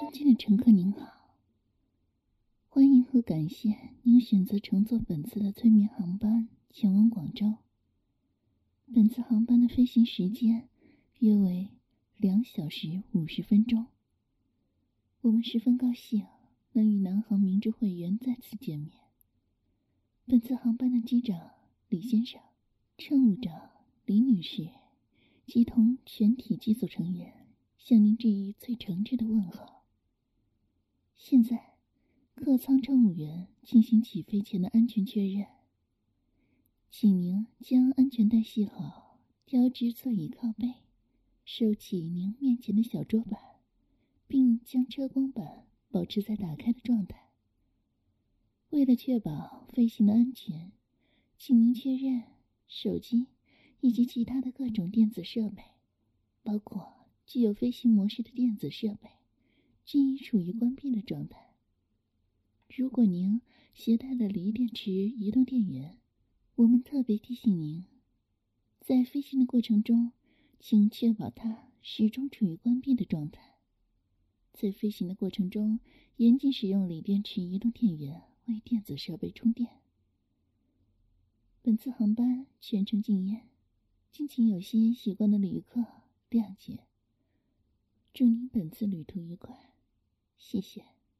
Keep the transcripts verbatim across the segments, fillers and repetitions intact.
尊敬的乘客您好，欢迎和感谢您选择乘坐本次的催眠航班前往广州。本次航班的飞行时间约为两小时五十分钟。我们十分高兴能与南航明珠会员再次见面。本次航班的机长李先生、乘务长李女士及同全体机组成员向您致以最诚挚的问候。现在，客舱乘务员进行起飞前的安全确认，请您将安全带系好，调直座椅靠背，收起您面前的小桌板，并将遮光板保持在打开的状态。为了确保飞行的安全，请您确认手机以及其他的各种电子设备，包括具有飞行模式的电子设备，均已处于关闭的状态。如果您携带了锂电池移动电源，我们特别提醒您，在飞行的过程中，请确保它始终处于关闭的状态。在飞行的过程中，严禁使用锂电池移动电源为电子设备充电。本次航班全程禁烟，敬请有吸烟习惯的旅客谅解。祝您本次旅途愉快，谢谢。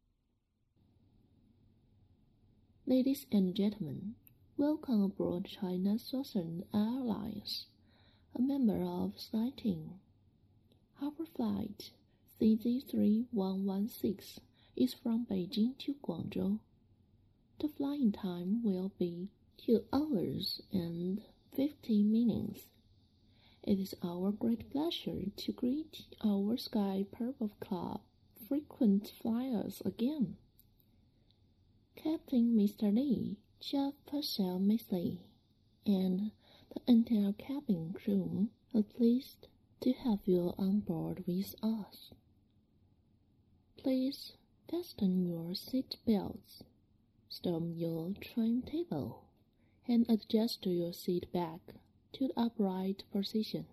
Ladies and gentlemen, welcome aboard China Southern Airlines, a member of SkyTeam. Our flight C Z three one one six is from Beijing to Guangzhou. The flying time will be two hours and fifty minutes. It is our great pleasure to greet our Sky Purple Club frequent flyers again. Captain Mister Lee, Chief Marshal Miss Lee, and the entire cabin crew are pleased to have you on board with us. Please fasten your seat belts, stow your trim table, and adjust your seat back to the upright position.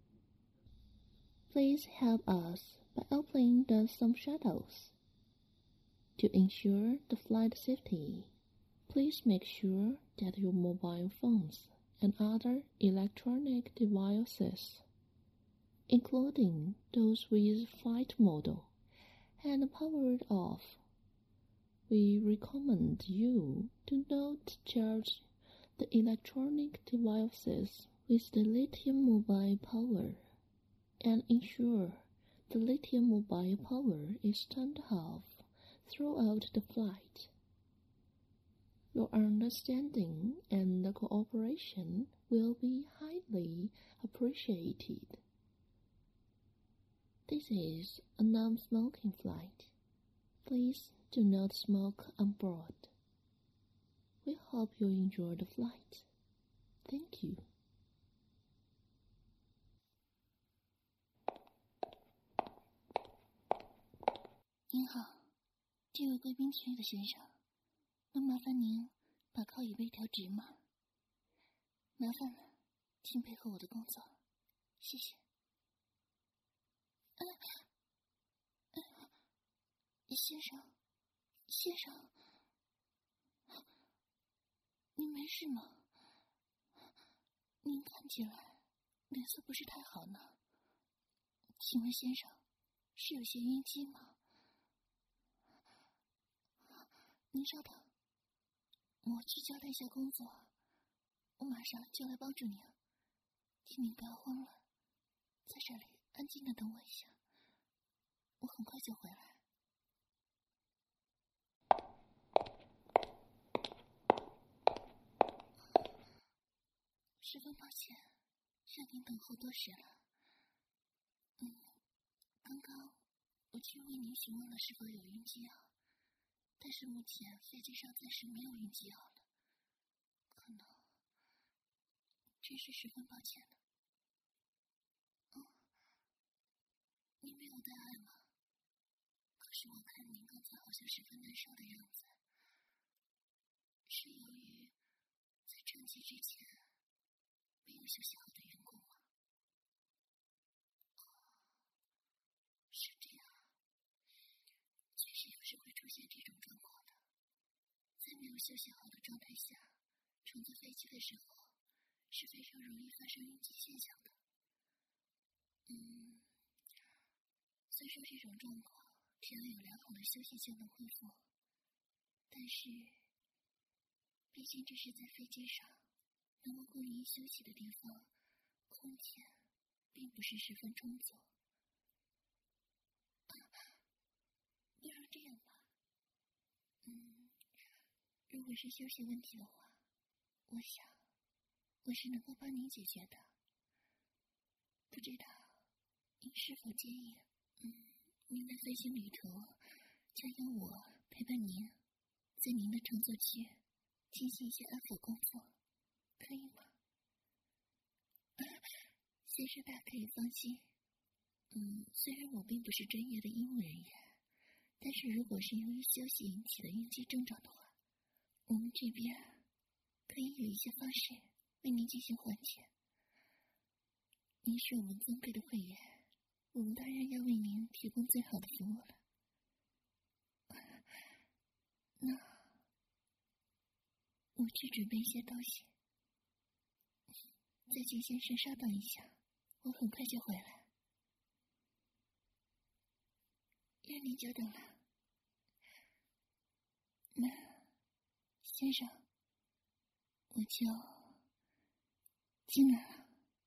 Please help us by opening the some shuttles. To ensure the flight safety, please make sure that your mobile phones and other electronic devices, including those with flight mode and powered off. We recommend you to not charge the electronic devices with the lithium mobile power and ensure the lithium mobile power is turned off throughout the flight. Your understanding and cooperation will be highly appreciated. This is a non-smoking flight. Please do not smoke on board. We hope you enjoy the flight. Thank you. 您好，这位贵宾区的先生，能麻烦您把靠椅背调直吗？麻烦了，请配合我的工作，谢谢。嗯、嗯、先生，先生，您没事吗？您看起来脸色不是太好呢。请问先生，是有些晕机吗？您稍等，我去交代一下工作，我马上就来帮助您。请您不要慌乱，在这里安静的等我一下，我很快就回来。十分抱歉，让您等候多时了。嗯，刚刚我去为您询问了是否有晕机药，但是目前飞机上暂时没有晕机药了，可能真是十分抱歉的。嗯，您没有带爱吗？可是我看您刚才好像十分难受的样子，是由于在乘机之前没有休息好的缘故吗？哦，是这样。 有休息好的状态下，乘坐飞机的时候是非常容易发生晕机现象的。嗯，虽说这种状况只要有良好的休息就能恢复，但是毕竟这是在飞机上，能够供您休息的地方空间并不是十分充足。啊，不如这样吧，嗯，如果是休息问题的话，我想我是能够帮您解决的。不知道您是否介意，嗯，您的飞行旅途将由我陪伴您，在您的乘坐区进行一些安抚工作，可以吗？啊，先生大可以放心。嗯，虽然我并不是专业的医务人员，但是如果是由于休息引起的晕机症状的话，我们这边可以有一些方式为您进行缓解。您是我们尊贵的会员，我们当然要为您提供最好的服务了。那我去准备一些东西，再请先生稍等一下，我很快就回来。让您久等了。那先生，我就进来了。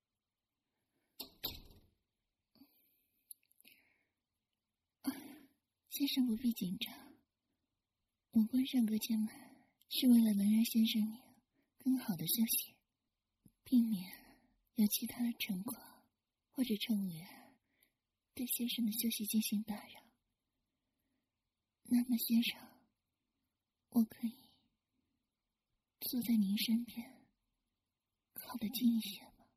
先生不必紧张，我关上隔间门是为了能让先生您更好的休息，避免有其他的乘客或者乘务员对先生的休息进行打扰。那么先生，我可以坐在您身边靠得近一些吗？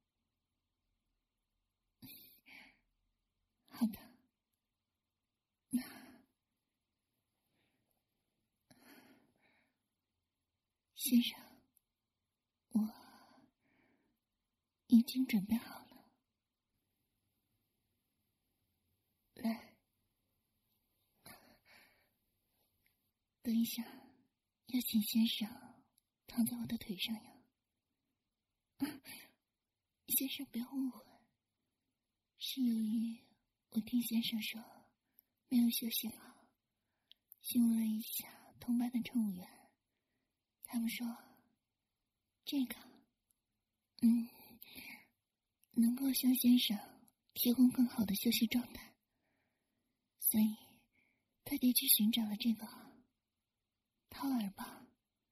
好的，那先生，我已经准备好了。来，等一下，要请先生躺在我的腿上呀。啊，先生不要误会，是由于我听先生说没有休息好，询问了一下同班的乘务员，他们说这个嗯能够向先生提供更好的休息状态，所以特地去寻找了这个掏耳棒，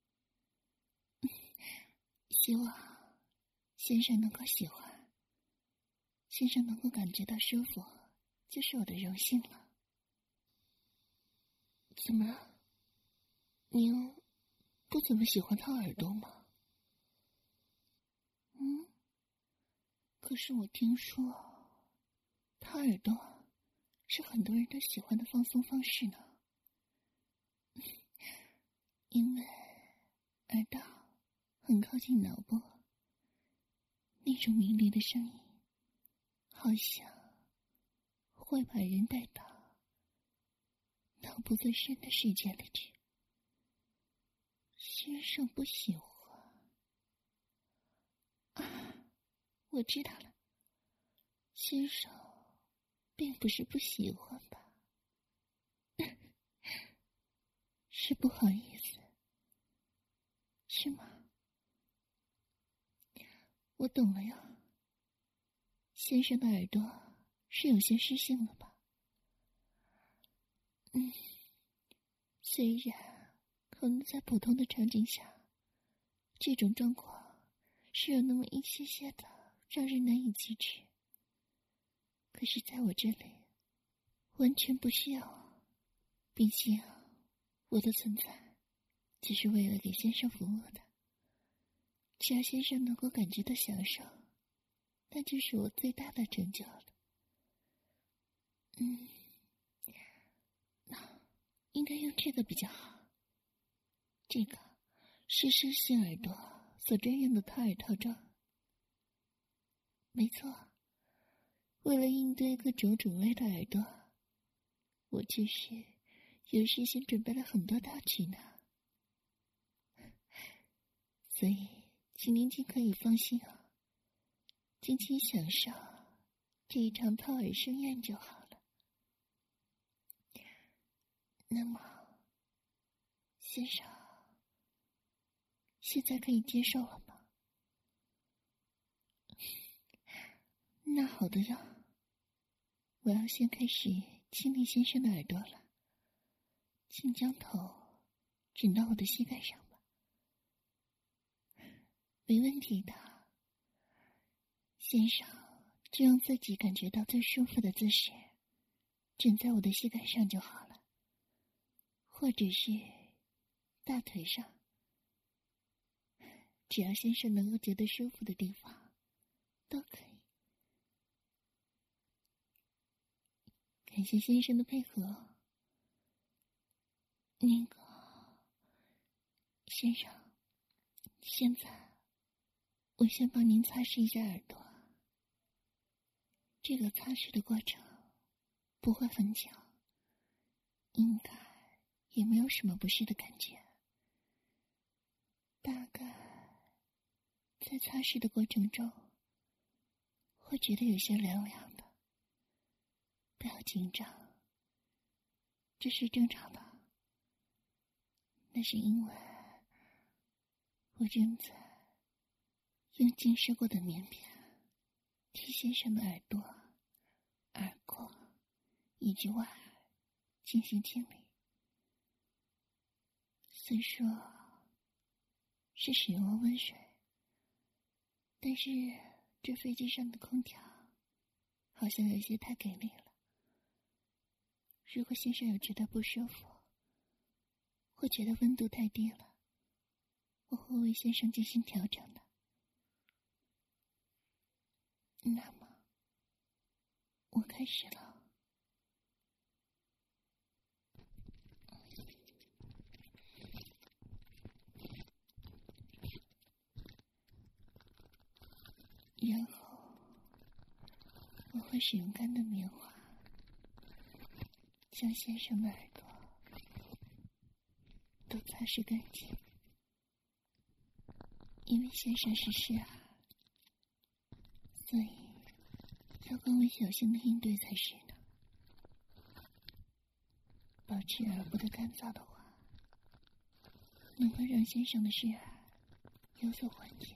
希望先生能够喜欢，先生能够感觉到舒服，就是我的荣幸了。怎么了？您不怎么喜欢掏耳朵吗？嗯，可是我听说掏耳朵是很多人都喜欢的放松方式呢。因为耳道很靠近脑部，那种鸣铃的声音好像会把人带到脑部最深的世界里去。先生不喜欢啊？我知道了，先生并不是不喜欢吧？是不好意思，是吗？我懂了呀，先生的耳朵是有些湿性了吧？嗯，虽然可能在普通的场景下，这种状况是有那么一些些的让人难以启齿，可是在我这里完全不需要。毕竟我的存在只是为了给先生服务的，只要先生能够感觉到享受，那就是我最大的成就了。嗯，那应该用这个比较好。这个是湿性耳朵所专用的掏耳套装。没错，为了应对各种种类的耳朵，我确实有事先准备了很多道具呢。 所以，请您尽可以放心啊，尽情享受这一场掏耳盛宴就好了。那么，先生，现在可以接受了吗？那好的呀，我要先开始清理先生的耳朵了，请将头枕到我的膝盖上吧。没问题的，先生，就让自己感觉到最舒服的姿势，枕在我的膝盖上就好了，或者是大腿上，只要先生能够觉得舒服的地方都可以。感谢先生的配合。那个，先生，现在我先帮您擦拭一下耳朵。这个擦拭的过程不会很久，应该也没有什么不适的感觉。大概在擦拭的过程中，会觉得有些凉凉的。不要紧张，这是正常的。那是因为我正在用浸湿过的棉片替先生的耳朵、耳廓以及外耳进行清理。虽说是使用了温水，但是这飞机上的空调好像有些太给力了。如果先生有觉得不舒服，或觉得温度太低了，我会为先生进行调整的。那么，我开始了。然后，我会使用干的棉花将先生的耳朵都擦拭干净，因为先生是湿耳，所以要更为小心的应对才是呢。保持耳部的干燥的话，能够让先生的湿耳有所缓解。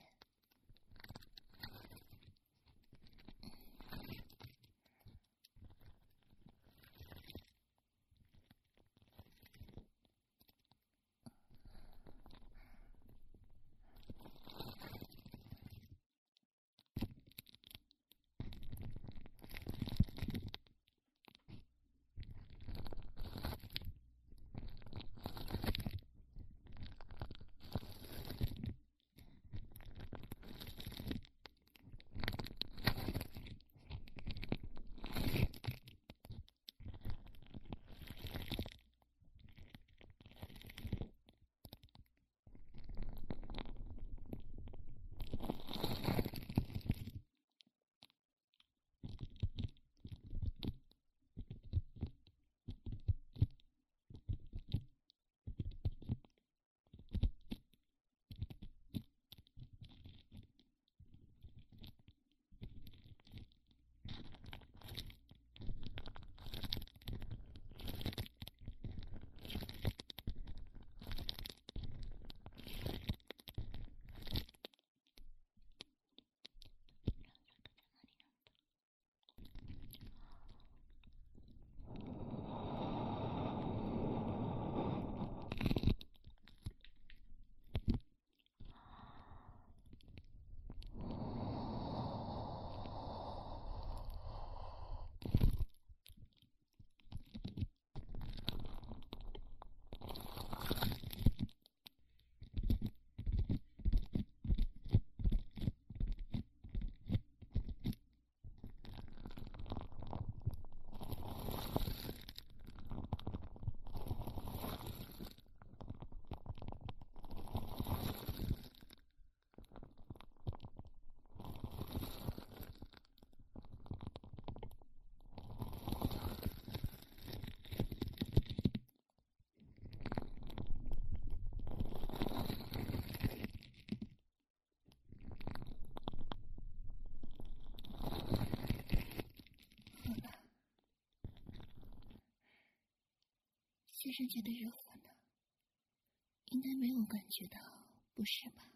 先生觉得如何呢？应该没有感觉到，不是吧？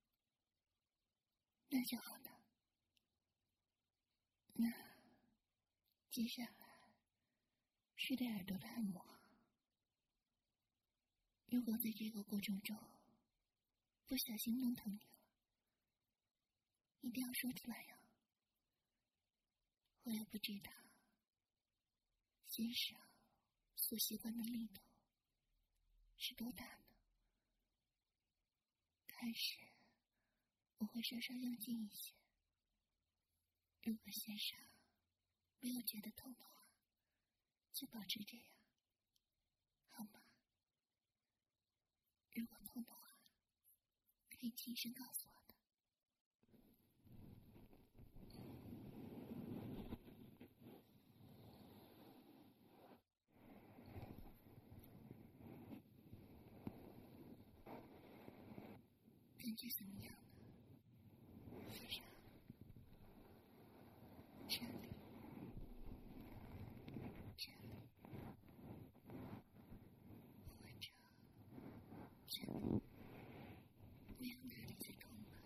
那就好了。那接下来是对耳朵的按摩。如果在这个过程中不小心弄疼你了，一定要说出来呀。我也不知道先生所习惯的力度是多大呢？开始我会稍稍用劲一些，如果先生没有觉得痛的话，就保持这样，好吗？如果痛的话，可以轻声告诉我的。感觉怎么样呢？先生，这里，这里，或者这里，没有哪里在痛吗？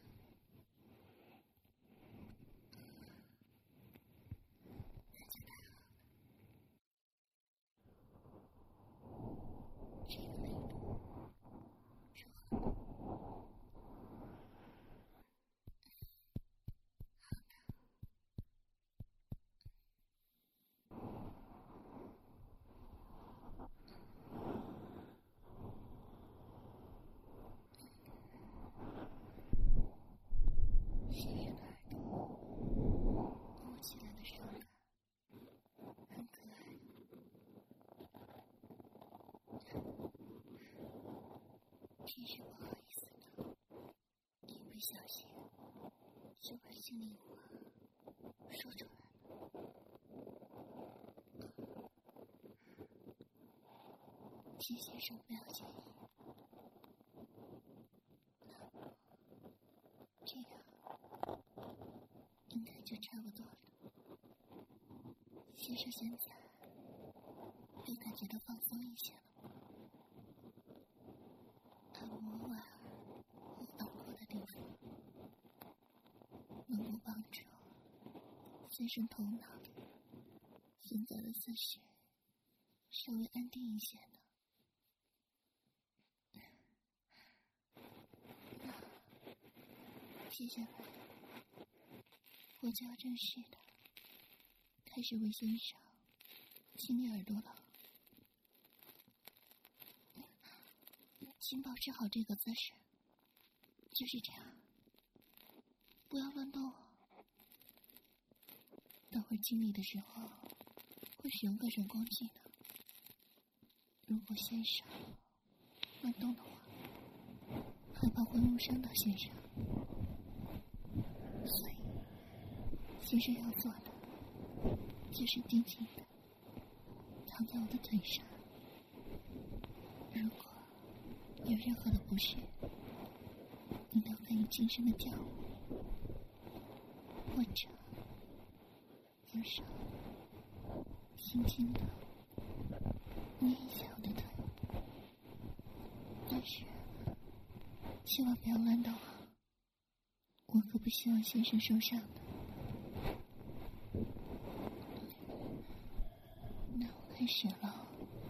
那就太好了。这个力度如何呢？先生的耳朵摸起来的手感很可爱。真是不好意思呢，一不小心就把心里话说出来了。请先生不要介意。这样应该就差不多了。先生现在会感觉到放松一些了吗？按摩完和耳廓的地方，能够帮助先生头脑里现在的思绪稍微安定一些呢。那接下来我就要正式的开始为先生清理耳朵了。请保持好这个姿势，就是这样，不要乱动哦。等会儿清理的时候会使用各种工具的，如果先生乱动的话，害怕会误伤到先生，所以先生要做的就是静静的躺在我的腿上。如果有任何的不适，你都可以轻声的叫我，或者用手轻轻的捏一下我的腿，但是千万不要乱动啊，我可不希望先生受伤的。那我开始了。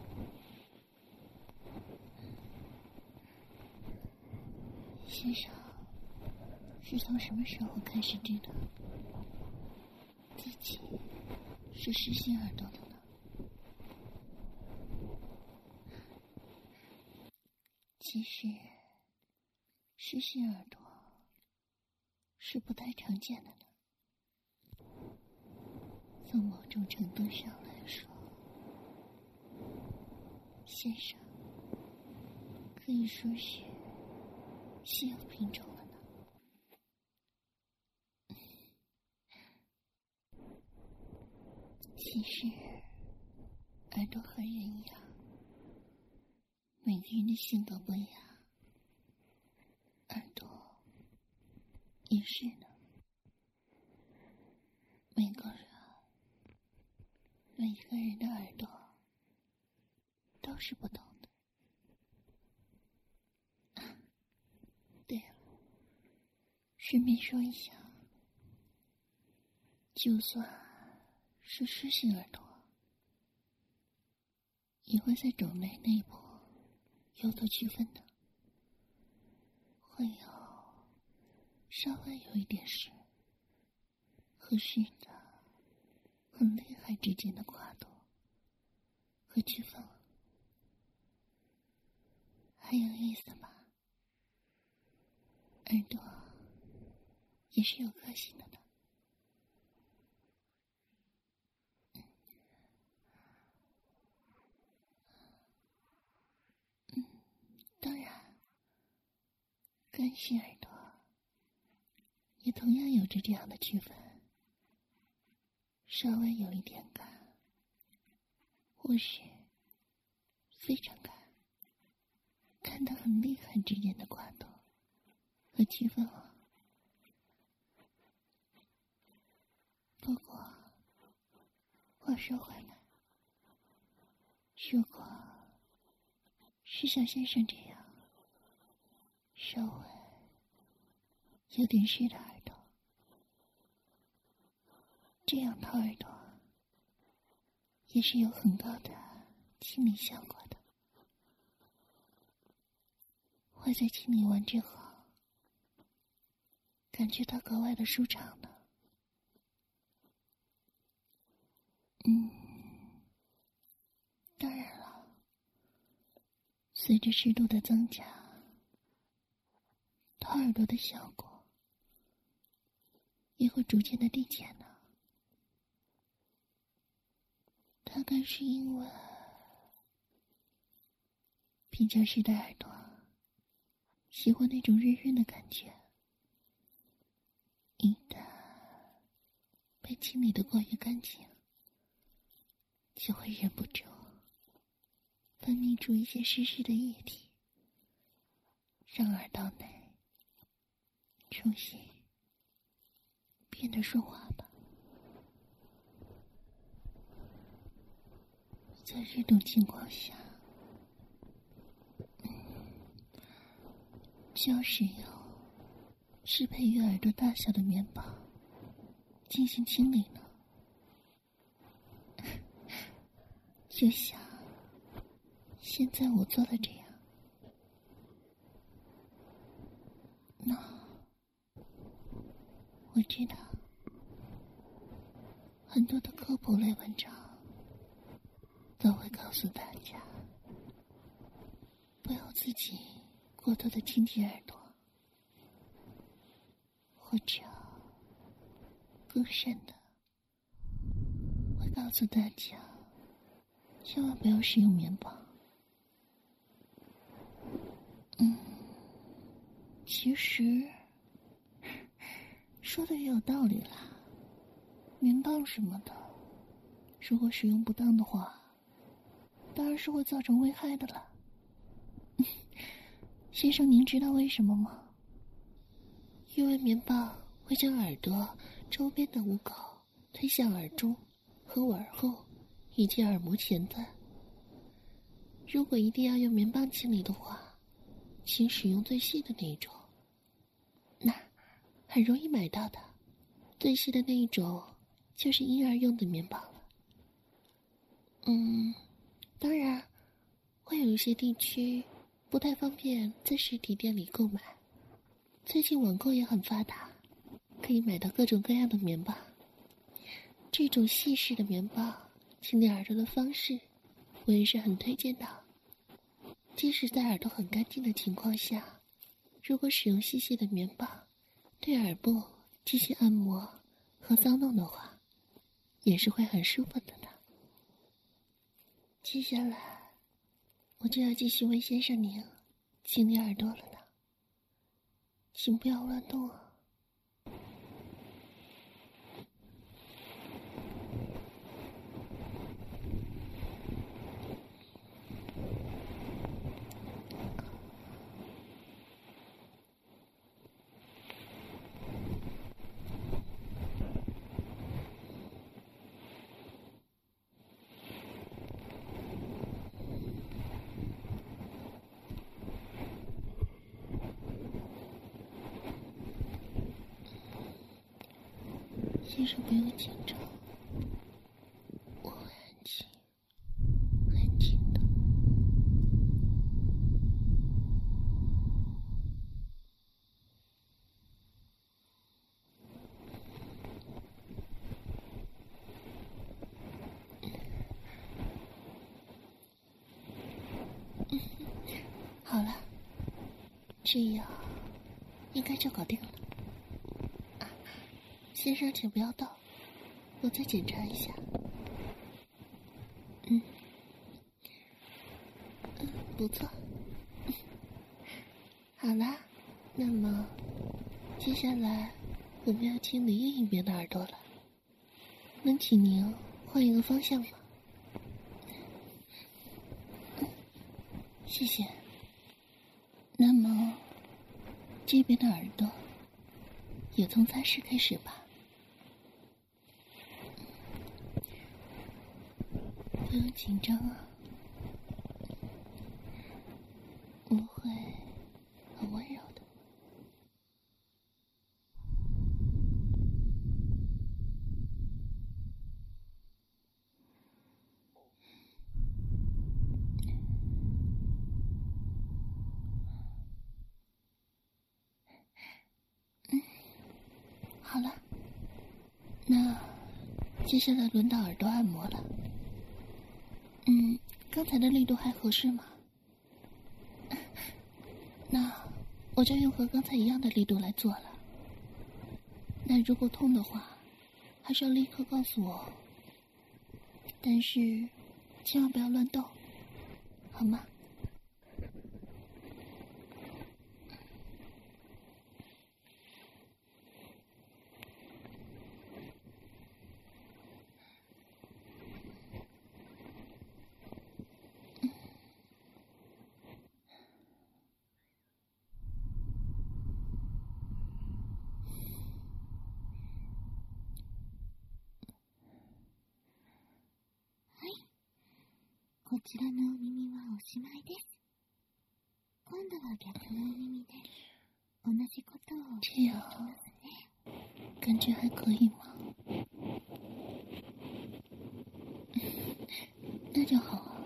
先生是从什么时候开始知道自己是失信耳朵的呢？其实失信耳朵是不太常见的呢。从某种程度上来说，先生可以说是稀有品种了呢。其实耳朵和人一样，每个人的性格不一样，耳朵也是呢。每个人每个人的耳朵都都是不同的。啊，对了，顺便说一下，就算是湿性耳朵，也会在种类内部有所区分的，会有稍微有一点湿和湿的很厉害之间的跨度和区分，还有意思吧？耳朵也是有个性的呢。嗯，当然，干性耳朵也同样有着这样的区分，稍微有一点干，或是非常干，干得很厉害之间的跨度和区分哦。不过话说回来，如果是像先生这样稍微有点湿的耳朵，这样掏耳朵也是有很高的清理效果的，会在清理完之后感觉到格外的舒畅呢。嗯，当然了，随着湿度的增加，掏耳朵的效果也会逐渐的递减呢。大概是因为比较湿的耳朵喜欢那种热热的感觉，一旦被清理得过于干净，就会忍不住分泌出一些湿湿的液体，让耳道内重新变得顺滑吧。在这种情况下，嗯，就要使用适配于耳朵大小的棉棒进行清理呢。就像现在我做的这样。那我知道很多的科普类文章都会告诉大家，不要自己过多的清洁耳朵，或者更甚的会告诉大家千万不要使用棉棒。嗯，其实说的也有道理啦，棉棒什么的如果使用不当的话，当然是会造成危害的了。先生，您知道为什么吗？因为棉棒会将耳朵周边的污垢推向耳中和耳后以及耳膜前端。如果一定要用棉棒清理的话，请使用最细的那一种，那很容易买到的最细的那一种就是婴儿用的棉棒了。嗯，当然会有一些地区不太方便在实体店里购买，最近网购也很发达，可以买到各种各样的棉棒。这种细式的棉棒清理耳朵的方式我也是很推荐的。即使在耳朵很干净的情况下，如果使用细细的棉棒对耳部进行按摩和搔弄的话，也是会很舒服的呢。接下来我就要继续为先生您清理耳朵了呢，请不要乱动啊。 先生不用紧张，我会很轻很轻的。好了，这样应该就搞定了。啊，先生请不要动，我再检查一下。嗯，嗯，不错。好啦，那么接下来我们要清理另一边的耳朵了，能请您换一个方向吗？谢谢。 那么这边的耳朵也从擦拭开始吧。不用紧张啊，我会很温柔的。嗯，好了，那接下来轮到耳朵按摩了。嗯，刚才的力度还合适吗？那我就用和刚才一样的力度来做了。那如果痛的话，还是要立刻告诉我，但是千万不要乱动，好吗？ こちらのお耳はおしまいです。今度は逆のお耳で同じことを这样感觉还可以吗？那就好啊。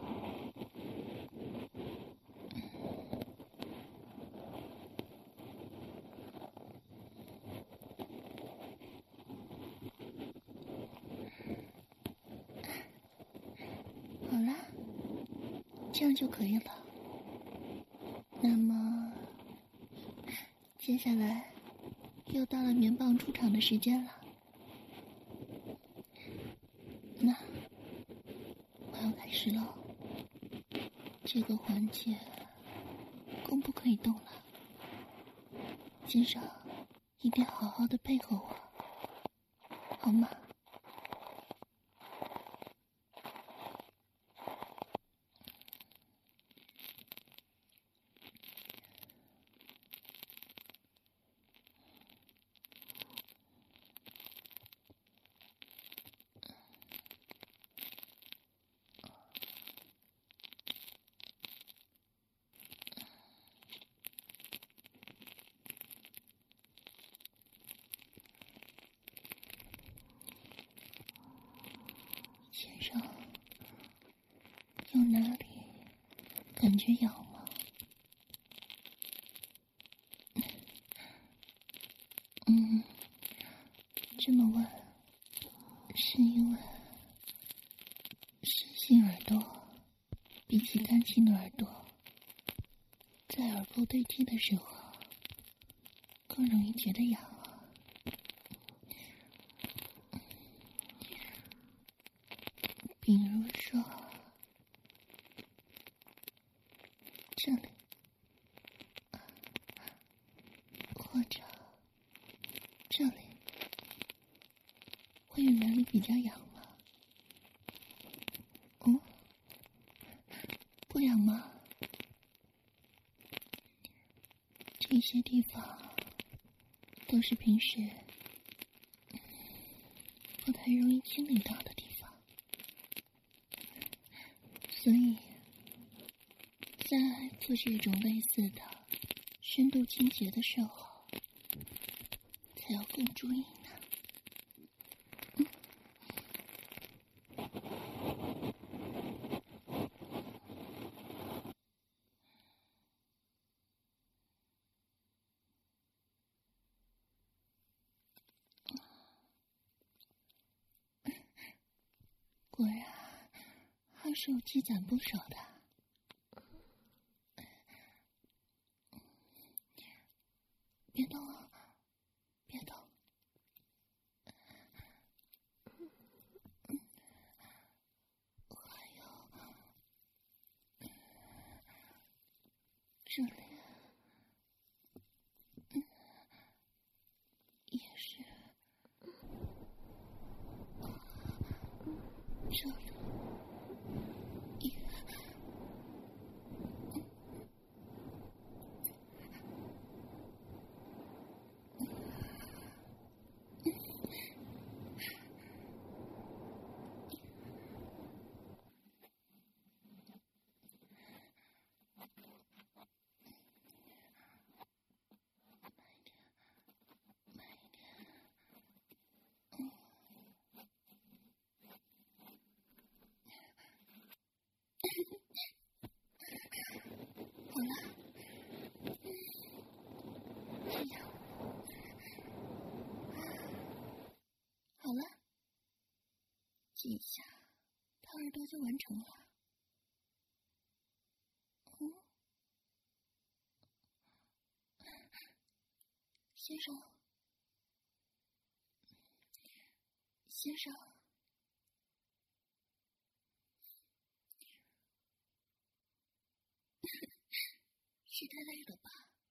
好啦，这样就可以了。那么接下来又到了棉棒出场的时间了。那我要开始了，这个环节弓不可以动了，先生一定要好好的配合我，好吗？先生，有哪里感觉痒吗？嗯，这么问，是因为湿性耳朵比起干性的耳朵，在耳垢堆积的时候更容易觉得痒啊。比如说这里，或者这里，会有哪里比较痒吗？嗯，不痒吗？这些地方都是平时不太容易清理到的地方，所以在做这种类似的深度清洁的时候，才要更注意呢。 果然还是有积攒不少的。别动啊，别动。还有这里也是，这里也。好了，哎呀，好了，这一下掏耳朵就完成了。嗯，先生，先生。是太累了吧？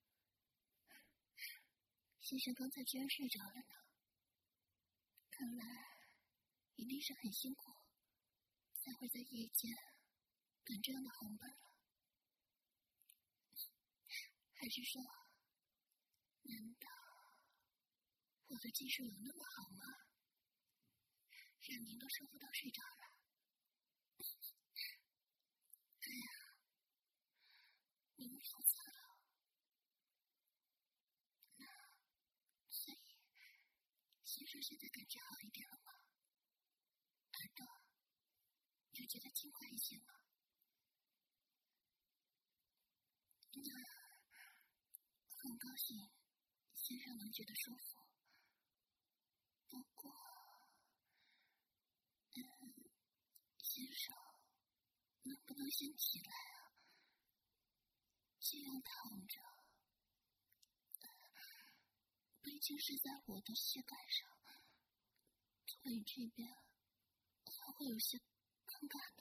先生刚才居然睡着了呢，看来一定是很辛苦，才会在夜间赶这样的航班了。还是说，难道我的技术有那么好吗？让您都收不到睡着了？哎呀，您聊错了。那所以先生现在感觉好一点了吗？耳朵有觉得轻快一些吗？那很高兴先生能觉得舒服。不过，嗯，先生能不能先起来啊？这样躺着，毕竟是在我的膝盖上，腿这边还会有些尴尬的。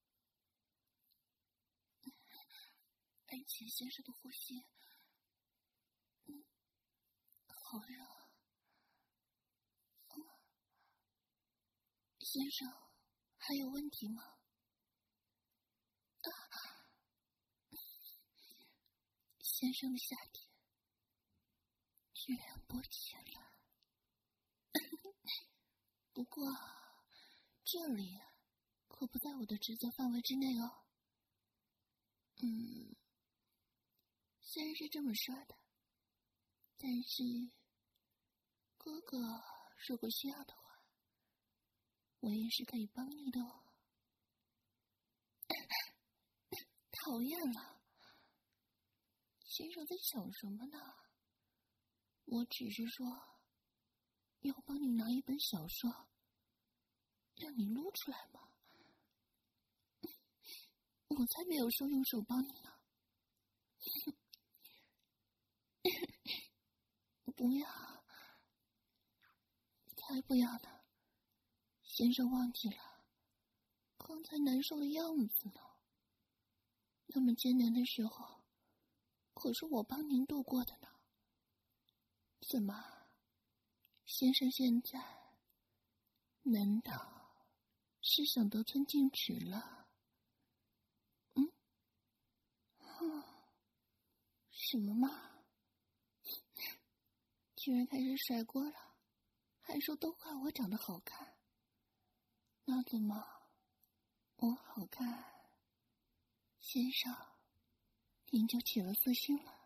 而且先生的呼吸，嗯，好热。嗯，先生还有问题吗？啊，先生的夏天居然勃起了。不过这里可不在我的职责范围之内哦。嗯，虽然是这么说的，但是哥哥如果需要的话，我也是可以帮你的哦。讨厌了，先生在想什么呢？我只是说要帮你拿一本小说，让你撸出来嘛。我才没有说用手帮你呢。不要，才不要呢！先生忘记了刚才难受的样子呢。那么艰难的时候，可是我帮您度过的呢。怎么，先生现在难道是想得寸进尺了？嗯？哼，什么嘛？居然开始甩锅了，还说都怪我长得好看。那怎么，我好看，先生您就起了色心了？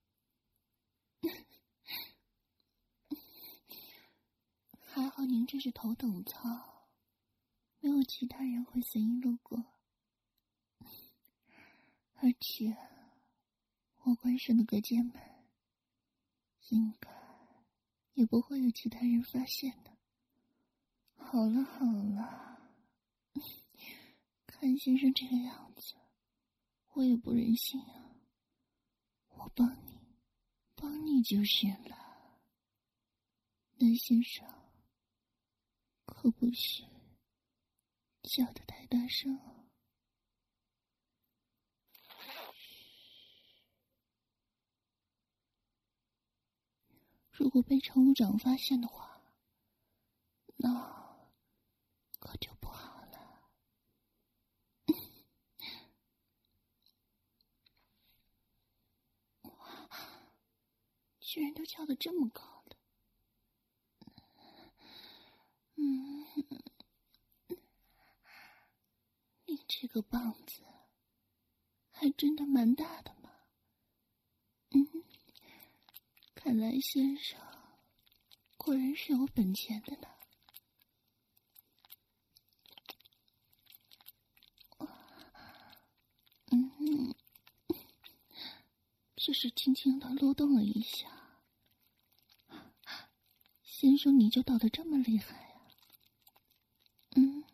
还好您这是头等舱，没有其他人会随意路过。而且我关上的隔间门，应该也不会有其他人发现的。好了好了， 看先生这个样子，我也不忍心啊。我帮你，帮你就是了。那先生，可不许叫得太大声哦。如果被乘务长发现的话，那可就不好了。哇，居然都叫得这么高了。嗯，你这个棒子还真的蛮大的嘛。嗯，看来先生果然是有本钱的呢。嗯，只是轻轻地撸动了一下，先生你就倒得这么厉害啊？嗯，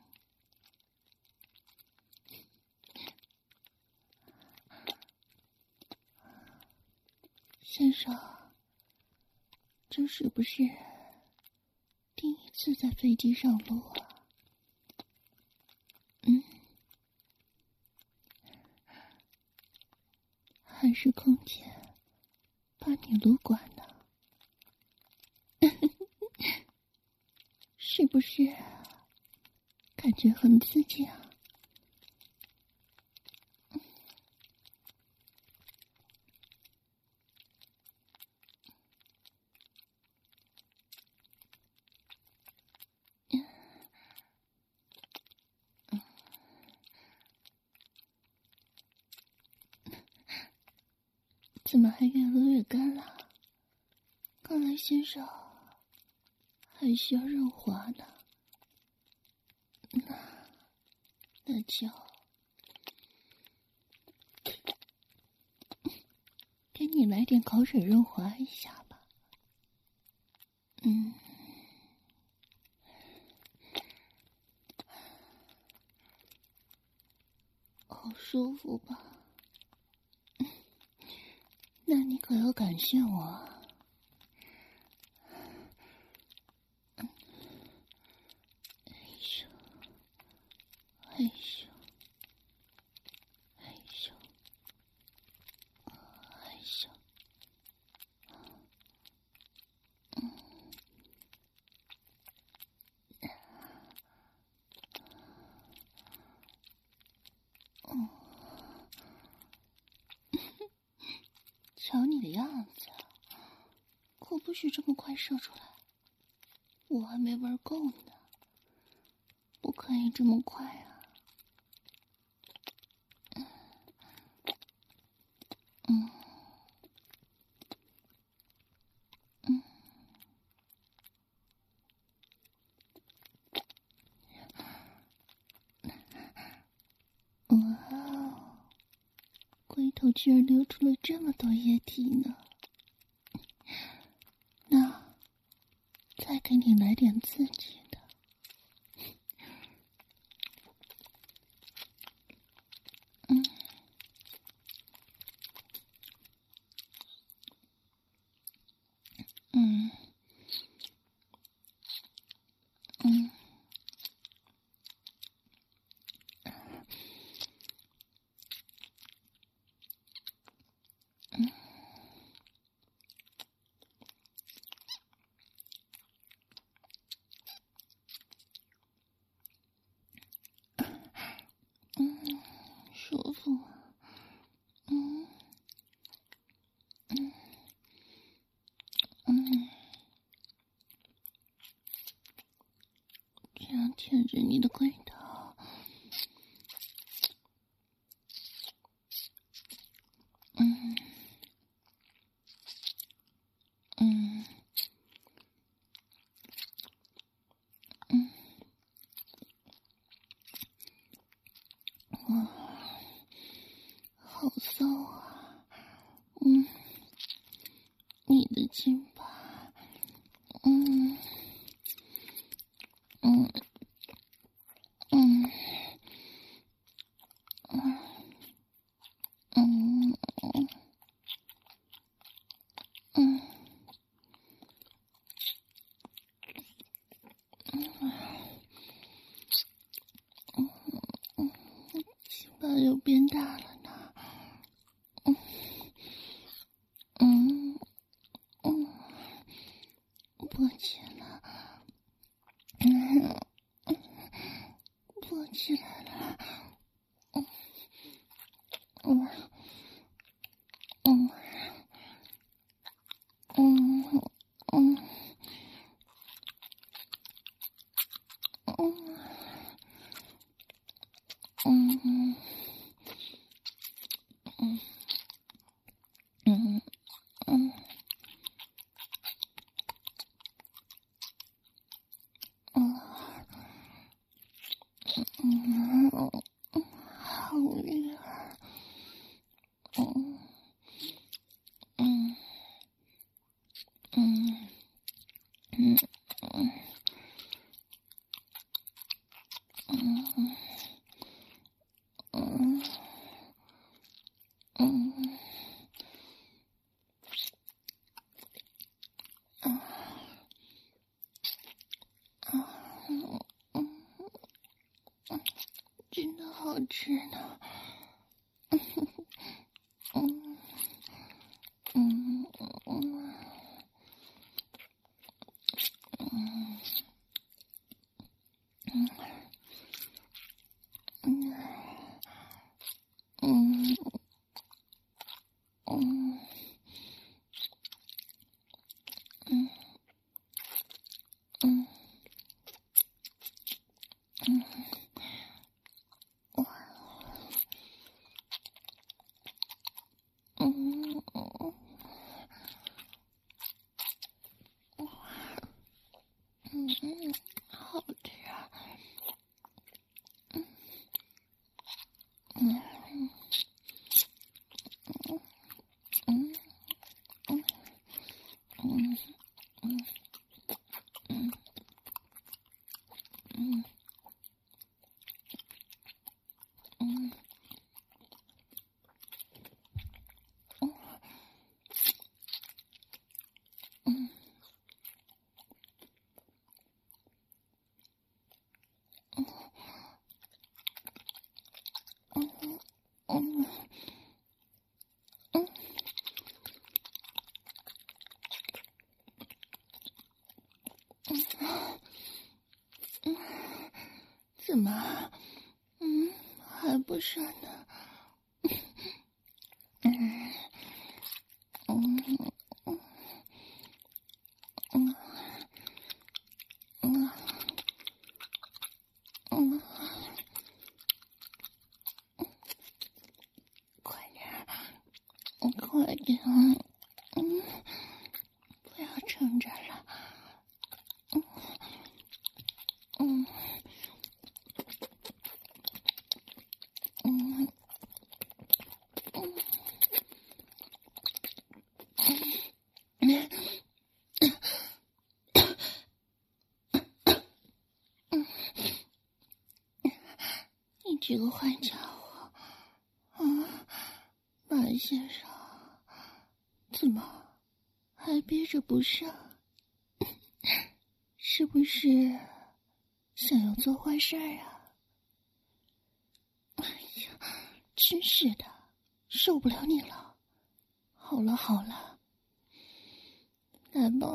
先生，这是不是第一次在飞机上撸啊？嗯，还是空姐把你撸惯呢？是不是感觉很刺激啊？怎么还越撸越干了？看来先生还需要润滑呢。那那就给你来点口水润滑一下吧。嗯，好舒服吧？那你可要感谢我啊。哎呦，哎呦，哎呦，嗯，嗯，瞧你的样子，可不许这么快射出来，我还没玩够呢，不可以这么快啊。嗯，嗯，哇哦，龟头居然流出了这么多液体呢！那再给你来点刺激的。嗯，嗯，嗯，嗯，嗯，舒服啊。嗯，嗯，嗯，这样舔着你的龟头。嗯，嗯，嗯，哇，好骚啊！嗯，你的肩膀，嗯，嗯，嗯。 鸡巴又变大了呢。嗯嗯嗯，勃起了，嗯嗯，勃起来了，嗯嗯嗯嗯嗯嗯嗯嗯。嗯嗯嗯嗯嗯嗯，好厉害！嗯嗯嗯嗯嗯嗯嗯嗯嗯嗯嗯，真的好吃呢。嗯嗯嗯嗯嗯嗯嗯嗯嗯嗯嗯，哇，嗯嗯嗯嗯，好吃啊！嗯嗯嗯嗯嗯嗯嗯嗯嗯嗯嗯嗯嗯，怎么？嗯，还不算呢。嗯嗯嗯嗯嗯嗯，快点，快点，嗯，不要撑着了。嗯嗯嗯嗯嗯嗯，你这个坏家伙！啊，马先生，怎么还憋着不上？是不是想要做坏事儿啊？哎呀，真是的，受不了你了！好了好了，来吧，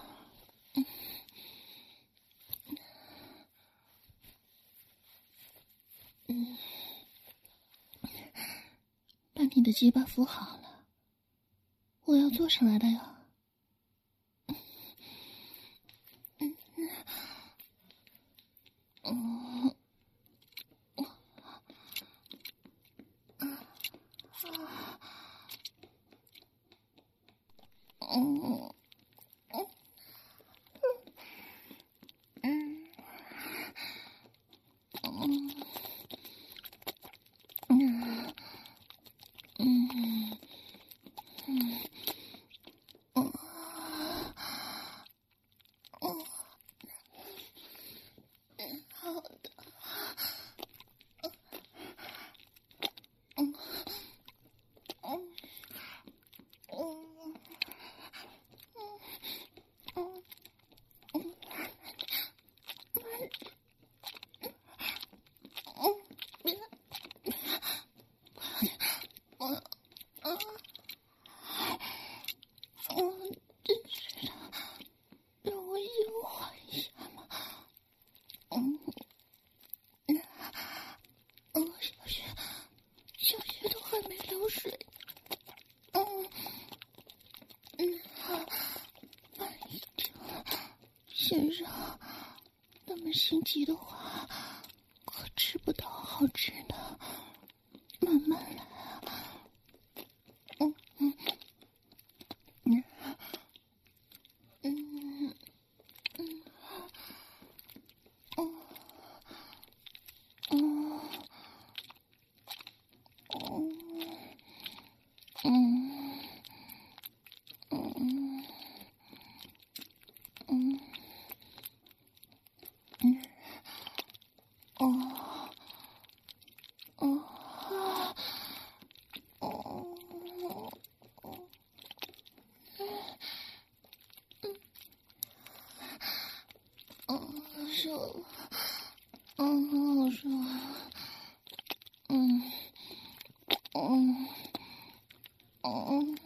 嗯，把你的鸡巴扶好了，我要坐上来的呀。嗯嗯嗯嗯嗯嗯急的话，可吃不到好吃的，慢慢来啊。嗯嗯嗯嗯嗯嗯嗯嗯嗯嗯嗯嗯哦哦哦嗯，手，嗯，手，嗯嗯嗯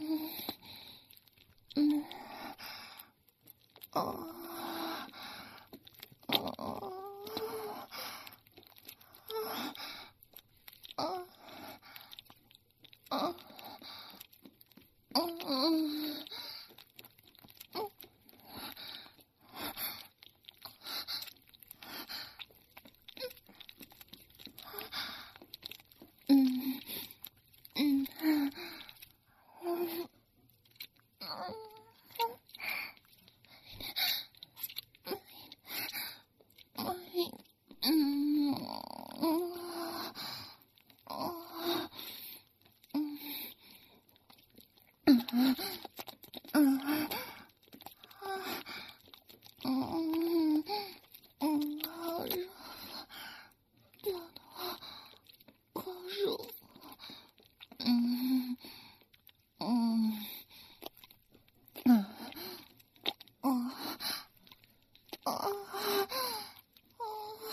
嗯哦哦哦哦嗯嗯嗯嗯嗯嗯嗯嗯，好热，热的话快手，嗯嗯嗯嗯啊啊，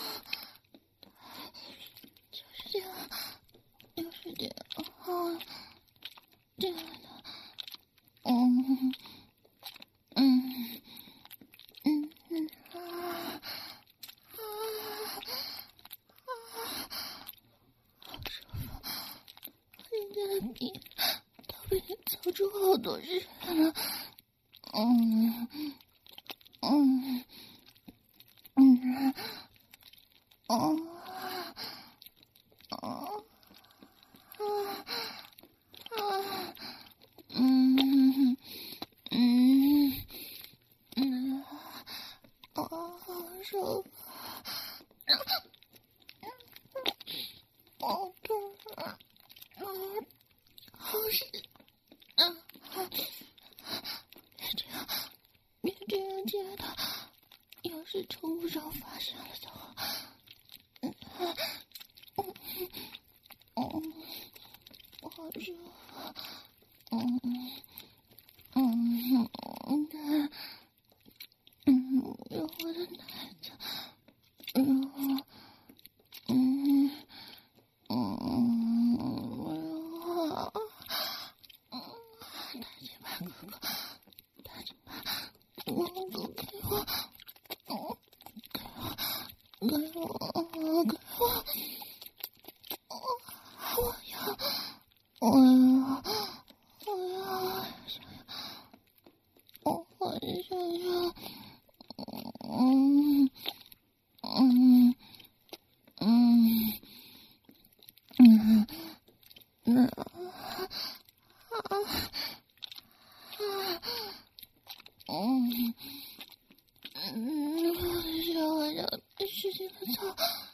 就是这样，就是这样，啊，这样的，嗯嗯嗯嗯啊啊啊，好舒服，人家的笔都被你操出好多血了，嗯嗯嗯哦哦啊啊嗯嗯嗯哦，手好痛啊！啊，好湿啊！别这样，别这样接的，要是冲不上发现了的话，嗯嗯嗯，我好热，嗯嗯嗯嗯，有我的奶子，嗯嗯嗯，我要，嗯，大鸡巴哥哥，大鸡巴，哥哥给我，嗯，给我，给我，给我，我要，我要，我要，想要，我想要，嗯嗯嗯嗯嗯啊嗯嗯，我的血，我的使劲的操，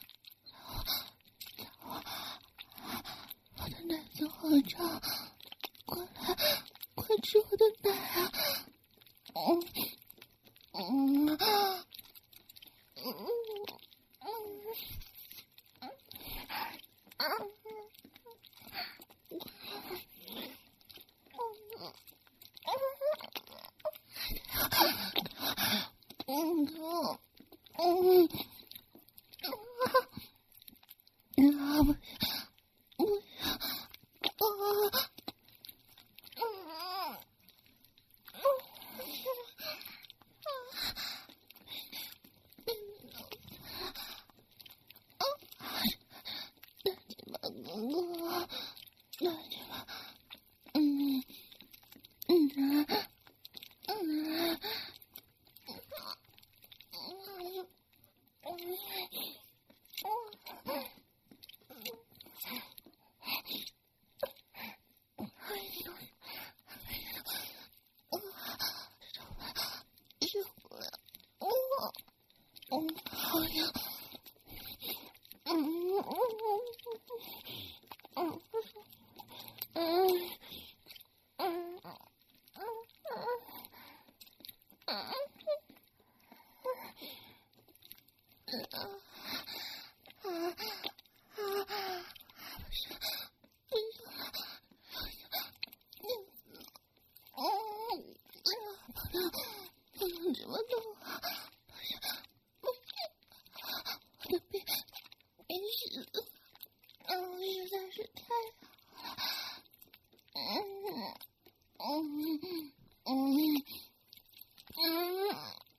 我的奶子好胀，快来，快吃我的奶啊！嗯嗯嗯嗯嗯嗯嗯嗯啊不不啊嗯大鸡巴哥哥，大鸡巴，嗯嗯嗯嗯嗯。 在是太好了。嗯嗯嗯嗯嗯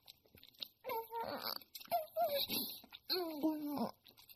嗯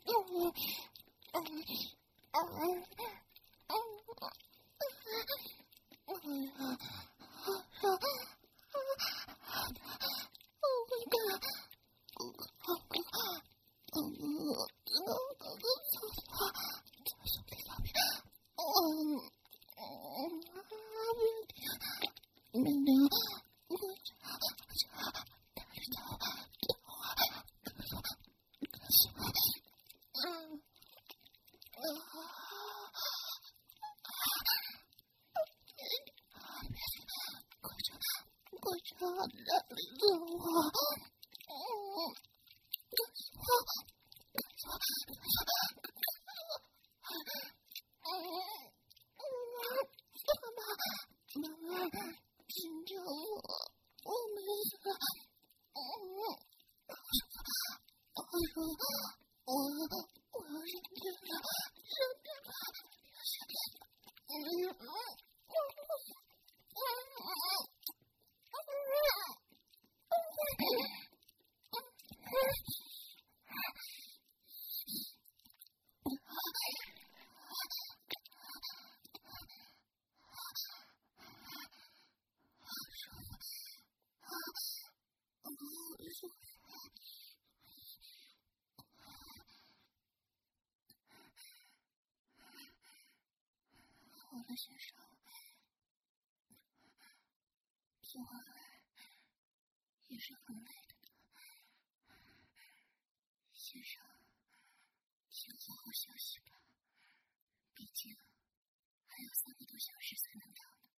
我的先生，昨晚也是很累的呢。先生，请好好休息吧，毕竟还有三个多小时才能到呢。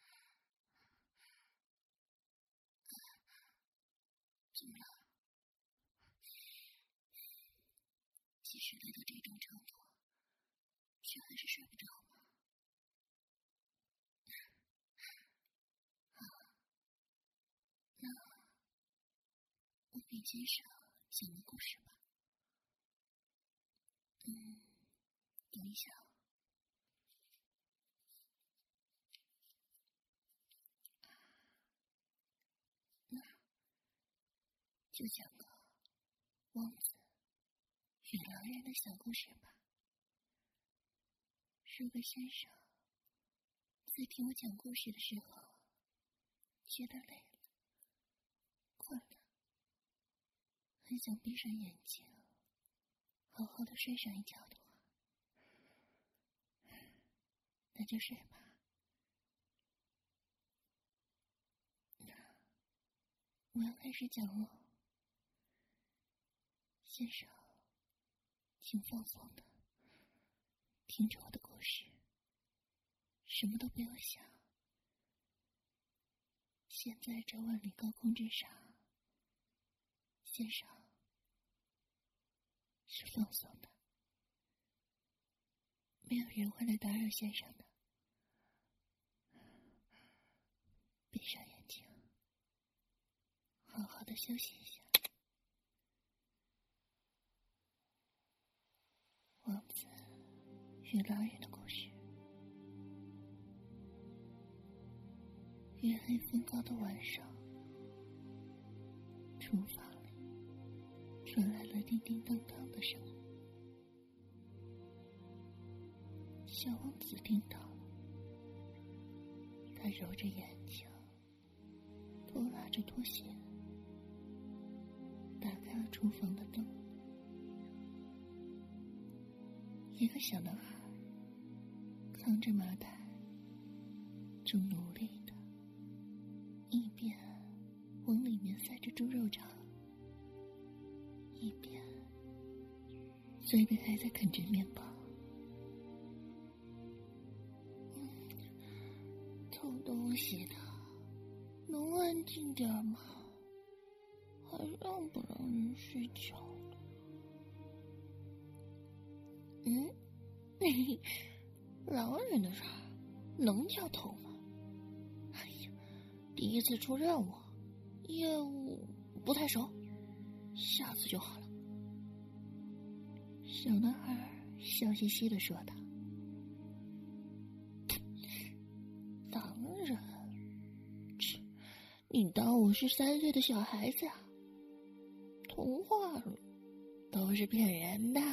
怎么了？即使累到这种程度，却还是睡不着吗？那我给先生讲个故事吧。嗯，等一下。那就讲个王子与狼人的小故事吧。如果先生在听我讲故事的时候觉得累了、困了，很想闭上眼睛好好的睡上一觉的话，那就睡吧。那我要开始讲了，先生请放松的听着我的故事，什么都不要想。现在这万里高空之上，先生是放松的，没有人会来打扰先生的。闭上眼睛，好好的休息一下。王子与狼人的故事。月黑风高的晚上，厨房里传来了叮叮当当的声音。小王子听到了，他揉着眼睛，拖拉着拖鞋，打开了厨房的灯。一个小男孩扛着麻袋，正努力的一边往里面塞着猪肉肠，一边嘴里还在啃着面包。嗯，偷东西的，能安静点吗？还让不让人睡觉了？嗯，嘿嘿，狼人的事儿能叫偷吗？哎呀，第一次出任务，业务不太熟，下次就好了。小男孩笑嘻嘻地说道。 你当我是三岁的小孩子啊？童话里都是骗人的。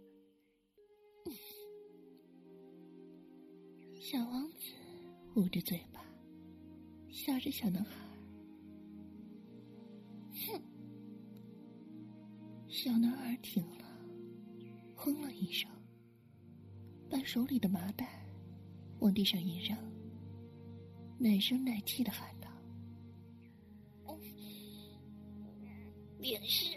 小王子捂着嘴巴，笑着小男孩。 哼！ 小男孩停了，哼了一声，把手里的麻袋往地上一扔，奶声奶气地喊道：“ 变身！”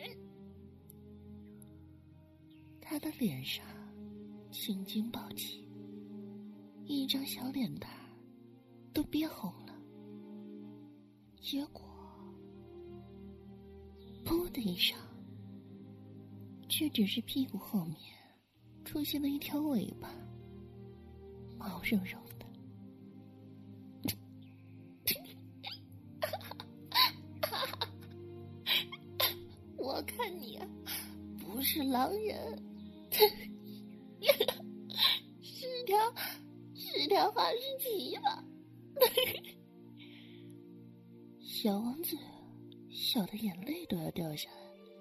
他的脸上青筋暴起，一张小脸蛋都憋红了。结果，噗的一声，却只是屁股后面出现了一条尾巴，毛茸茸的。 我看你啊，不是狼人，是条是条哈士奇吧？ 小王子笑得眼泪都要掉下来。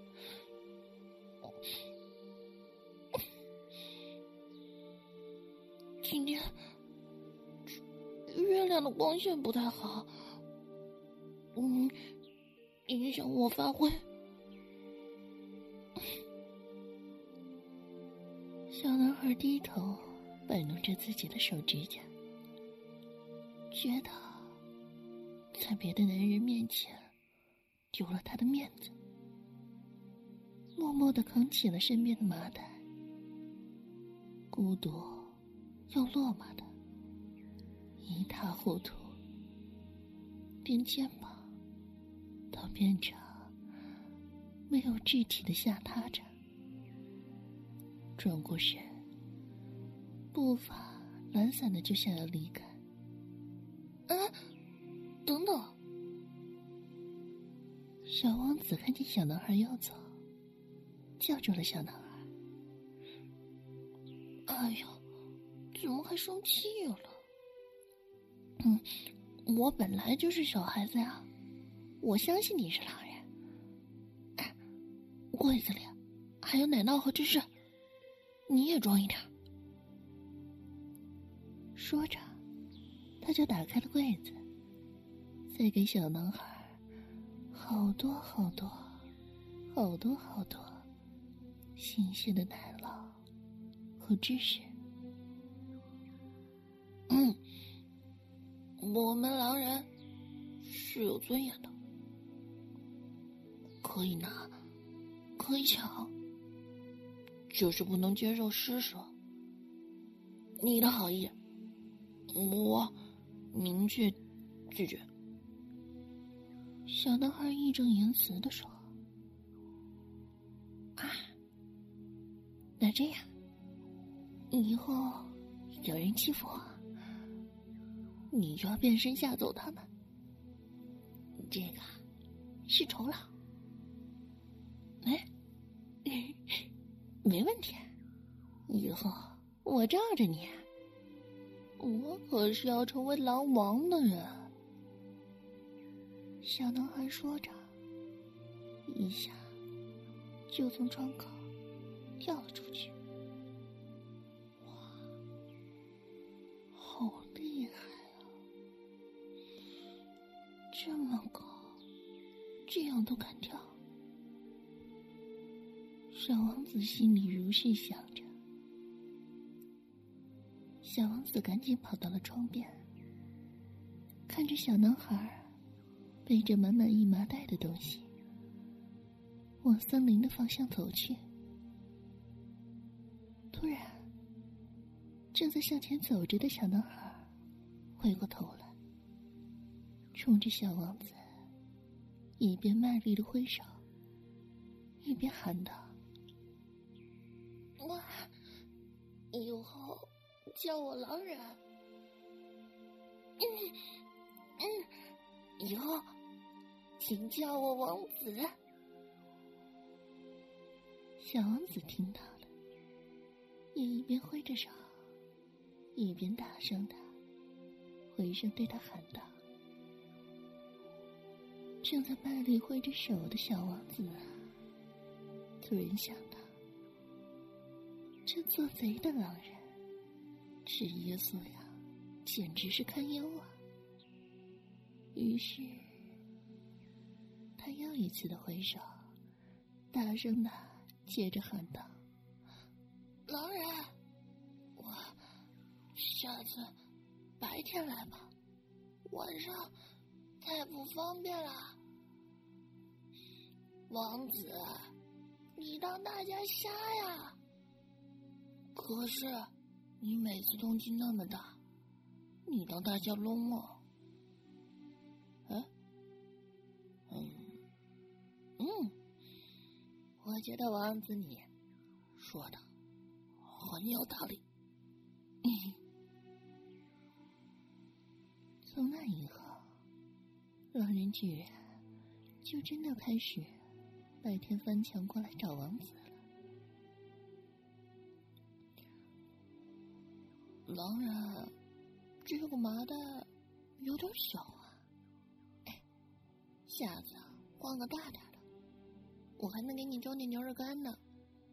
今天月亮的光线不太好，嗯，影响我发挥。 小男孩低头摆弄着自己的手指甲，觉得在别的男人面前丢了他的面子，默默地扛起了身边的麻袋，孤独又落寞的一塌糊涂，连肩膀都变成没有肢体的下塌着。转过身，步伐懒散的就想要离开。 啊，等等！ 小王子看见小男孩要走，叫住了小男孩。 哎呀，怎么还生气了？嗯，我本来就是小孩子呀，我相信你是狼人。哎，柜子里还有奶酪和芝士，你也装一点。 说着，他就打开了柜子，再给小男孩好多好多好多好多新鲜的奶酪和芝士。 嗯，我们狼人是有尊严的，可以拿，可以抢，就是不能接受施舍。你的好意，我明确拒绝。 小男孩义正言辞地说：“ 啊，那这样，以后有人欺负我，你就要变身吓走他们。这个是酬劳。哎，没问题，以后我罩着你。我可是要成为狼王的人。” 小男孩说着，一下就从窗口跳了出去。哇，好厉害啊！这么高，这样都敢跳。小王子心里如是想着。小王子赶紧跑到了窗边，看着小男孩背着满满一麻袋的东西往森林的方向走去。突然，正在向前走着的小男孩回过头来，冲着小王子一边卖力的挥手，一边喊道：“ 哇，以后叫我狼人。嗯嗯，以后请叫我王子。” 小王子听到了，也一边挥着手，一边大声的回声对他喊道：“ 正在败力挥着手的小王子啊，突然想到，这做贼的狼人，职业素养简直是堪忧啊。于是，他又一次的挥手，大声的接着喊道：“狼人，我下次白天来吧，晚上太不方便了。王子，你当大家瞎呀？可是你每次动静那么大，你当大家聋哦？哎，嗯嗯，我觉得王子你说的很有道理。从那以后，狼人居然就真的开始白天翻墙过来找王子了。狼人，这个麻袋有点小啊，哎，下次换个大点的，我还能给你装点牛肉干呢。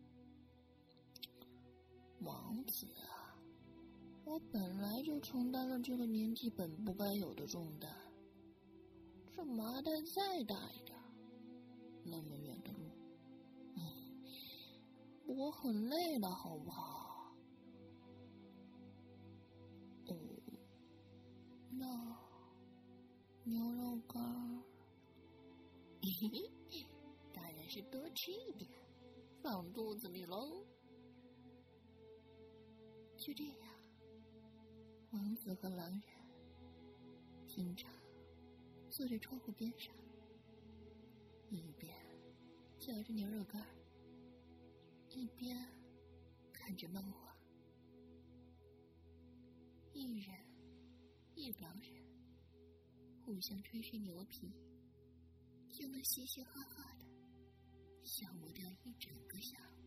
王子啊，我本来就承担了这个年纪本不该有的重担，这麻袋再大一点，那么远的路，嗯，我很累了，好不好？哦，那牛肉干，嘿嘿，当然是多吃一点，放肚子里喽。就这样，王子和狼人经常坐在窗户边上，一边嚼着牛肉干，一边看着漫画。一人一狼人互相吹吹牛皮，就能嘻嘻哈哈的消磨掉一整个下午。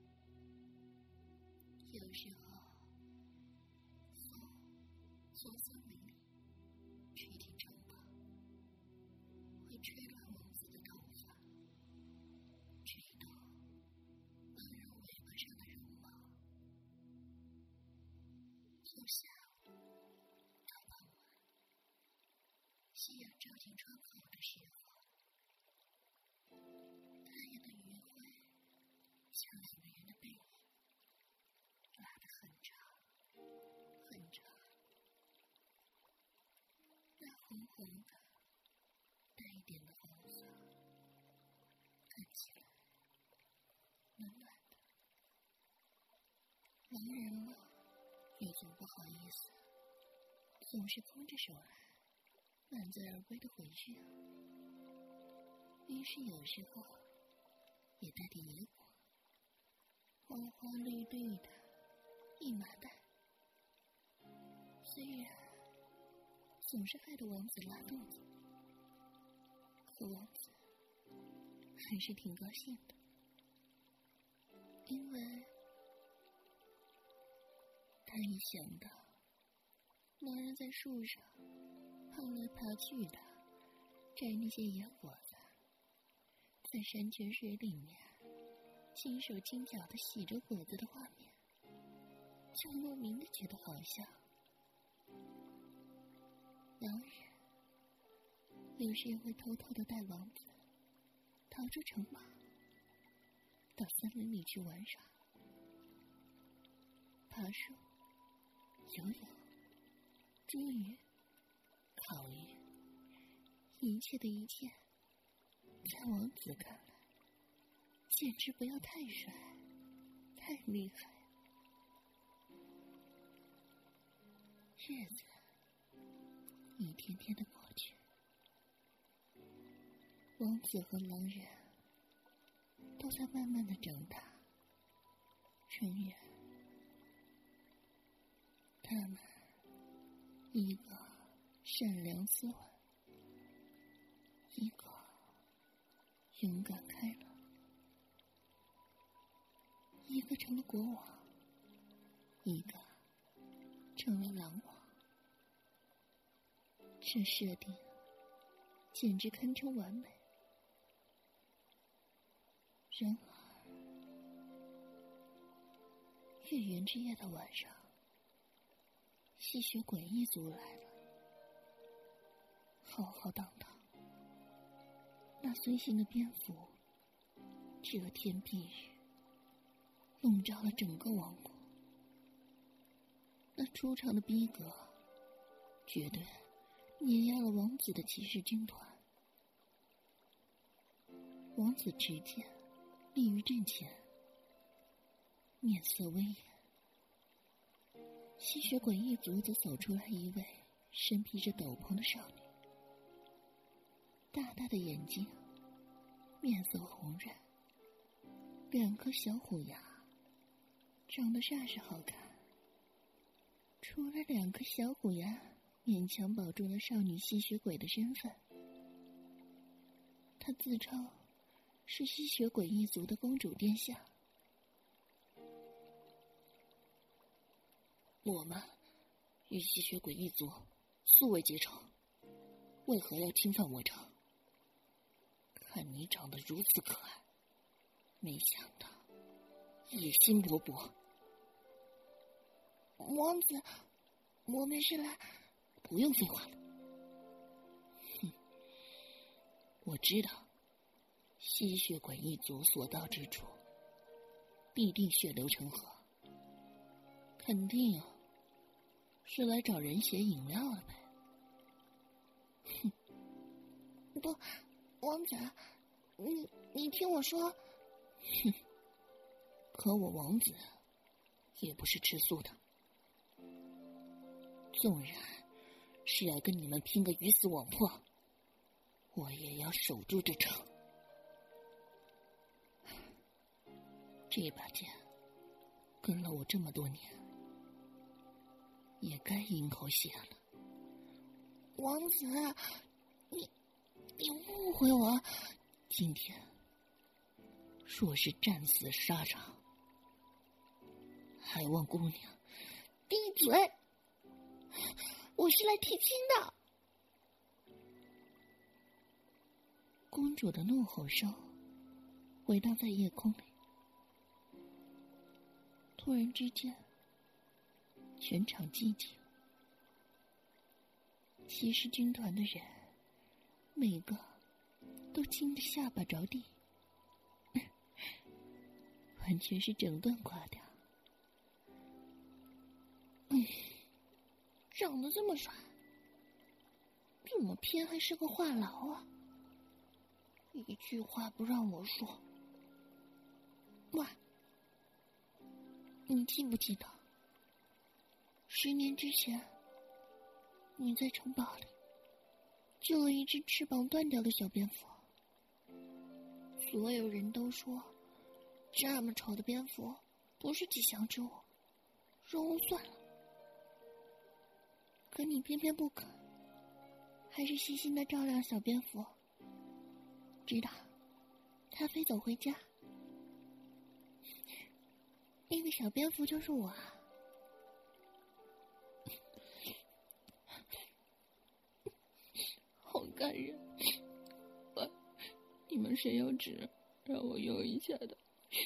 有时候风从森林里吹进城堡，会吹乱王子的头发，吹动狼人尾巴上的绒毛。从下午到傍晚，夕阳照进窗口的时候，太阳的余晖将两个人的背影拉得很长很长，那红红的带一点的黄色看起来暖暖的。狼人嘛，也总不好意思总是空着手来满载而归的回去啊，于是有时候也带点野果，花花绿绿的一麻袋。虽然总是害得王子拉肚子，可王子还是挺高兴的，因为他一想到狼人在树上爬来爬去的摘那些野果子，在山泉水里面轻手轻脚的洗着果子的画面，就莫名的觉得好笑。狼人有时也会偷偷的带王子逃出城堡，到森林里去玩耍，爬树、游泳、捉鱼、烤鱼，一切的一切，在王子看来，简直不要太帅，太厉害。日子一天天的过去，王子和狼人都在慢慢的长大成人。他们一个善良斯文，一个勇敢开朗，一个成了国王，一个成了狼王。这设定简直堪称完美。然而，月圆之夜的晚上，吸血鬼一族来了，浩浩荡荡，那随行的蝙蝠遮天蔽日，笼罩了整个王国。那出场的逼格绝对碾压了王子的骑士军团。王子持剑立于阵前，面色威严。吸血鬼一族则走出来一位身披着斗篷的少女，大大的眼睛，面色红润，两颗小虎牙，长得煞是好看。除了两颗小虎牙勉强保住了少女吸血鬼的身份，她自称是吸血鬼一族的公主殿下。 我们与吸血鬼一族素未结仇，为何要侵犯我城？看你长得如此可爱，没想到野心勃勃。 王子，我们是来…… 不用废话了。哼，我知道，吸血鬼一族所到之处，必定血流成河，肯定啊，是来找人血饮料了呗。 哼，不，王子，你你听我说。 哼，可我王子也不是吃素的。纵然是要跟你们拼个鱼死网破，我也要守住这城。这把剑跟了我这么多年，也该饮口血了。 王子，你你误会我。 今天若是战死沙场，还望姑娘闭嘴！我是来提亲的。 公主的怒吼声回荡在夜空里。突然之间，全场寂静。骑士军团的人，每个都惊得下巴着地，完全是整段垮掉。 嗯，长得这么帅，怎么偏还是个话痨啊？一句话不让我说。喂，你记不记得十年之前你在城堡里救了一只翅膀断掉的小蝙蝠？所有人都说这么丑的蝙蝠不是吉祥之物，扔算了。可你偏偏不肯，还是细心的照料小蝙蝠，直到它飞走回家。那个小蝙蝠就是我啊！ 好感人。喂，你们谁有纸让我用一下的？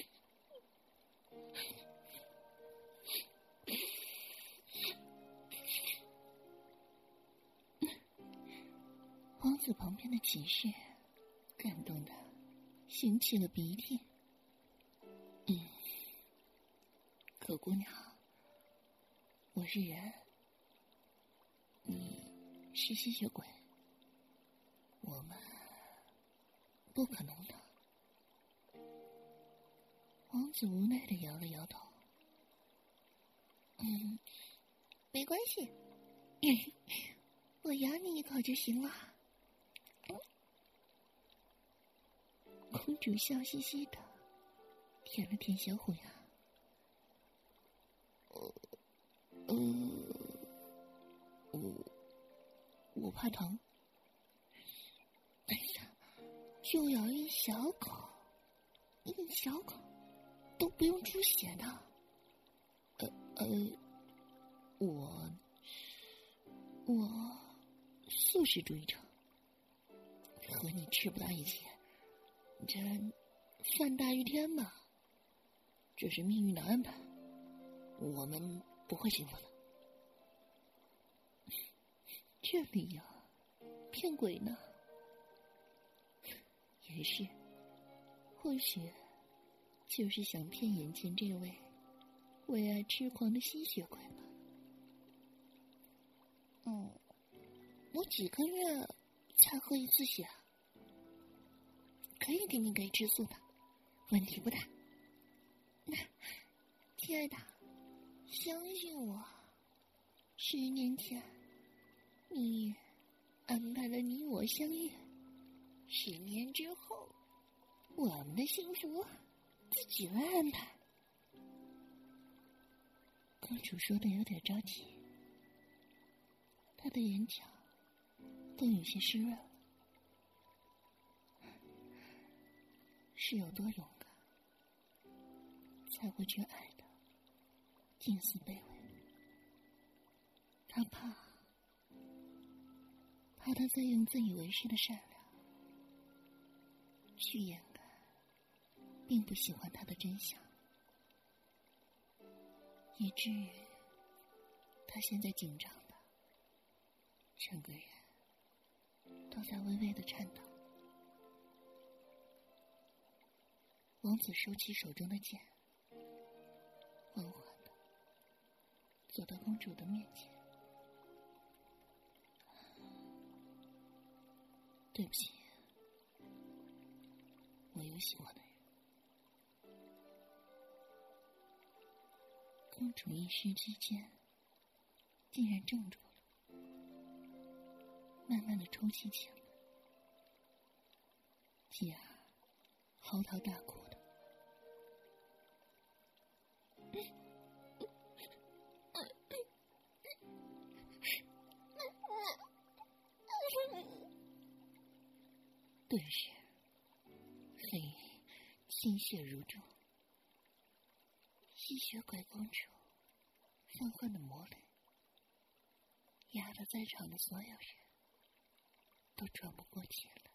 王子旁边的骑士感动的擤起了鼻涕。 嗯，可姑娘，我是人，你是吸血鬼，我们不可能的。 王子无奈的摇了摇头。 嗯，没关系，我咬你一口就行了。 公主笑嘻嘻的舔了舔小虎牙。 呃，呃，我我怕疼。 哎呀，就咬一小口，一小口都不用出血的。 呃呃，我我素食主义者， 和你吃不到一起，这饭大于天嘛，这是命运的安排，我们不会幸福的。 这理由骗鬼呢？也是，或许就是想骗眼前这位为爱痴狂的吸血鬼吧。 嗯，我几个月才喝一次血，可以给你给吃素的，问题不大。那，亲爱的，相信我，十年前你安排了你我相遇，十年之后，我们的幸福自己来安排。 公主说的有点着急，她的眼角都有些湿润了。是有多勇敢，才会去爱的近似卑微？她怕，怕他在用自以为是的善良去掩盖并不喜欢他的真相，以至于他现在紧张的整个人都在微微的颤抖。王子收起手中的剑，缓缓的走到公主的面前。对不起，我有喜欢的人。公主一时之间竟然怔住了，慢慢的抽泣起来，继而嚎啕大哭的。顿时泪倾泻如注，吸血鬼公主纷纷的抹泪，压得在场的所有人都喘不过气来。